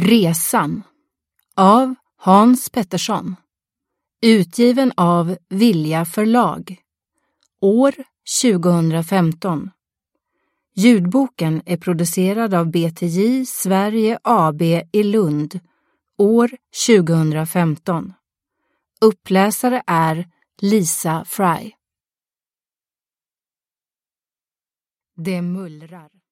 Resan av Hans Pettersson. Utgiven av Vilja förlag. År 2015. Ljudboken är producerad av BTJ Sverige AB i Lund. År 2015. Uppläsare är Lisa Fry. Det mullrar.